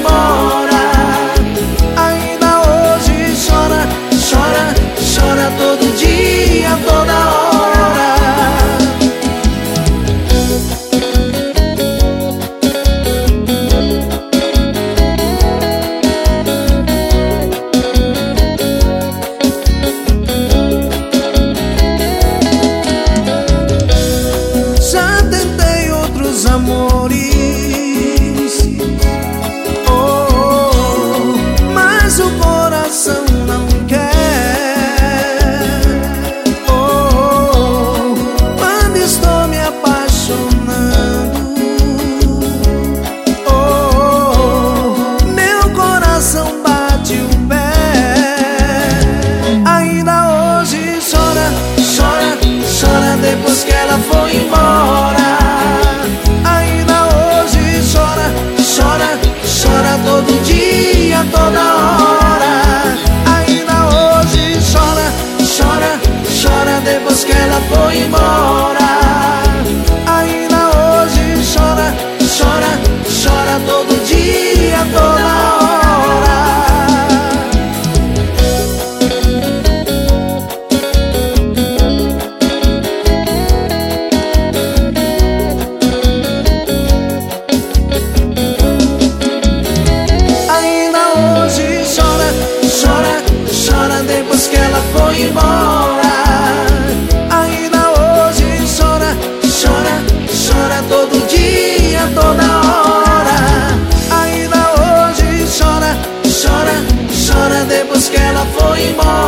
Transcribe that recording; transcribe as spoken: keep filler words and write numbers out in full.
embora. Ainda hoje chora, chora, chora todo dia, toda hora. Já tentei outros amores, oh, oh, oh, mas o coração não quer. Oh, oh, oh, quando estou me apaixonando, oh, oh, oh, meu coração bate o pé. Ainda hoje chora, chora, chora depois que ela foi embora. Ainda hoje chora, chora, chora todo dia, toda hora. Ainda hoje chora, chora, chora depois que ela foi embora. Ainda hoje chora, chora, chora todo dia, toda hora. Depois que ela foi embora. Ainda hoje chora, chora, chora todo dia, toda hora. Ainda hoje chora, chora, chora depois que ela foi embora.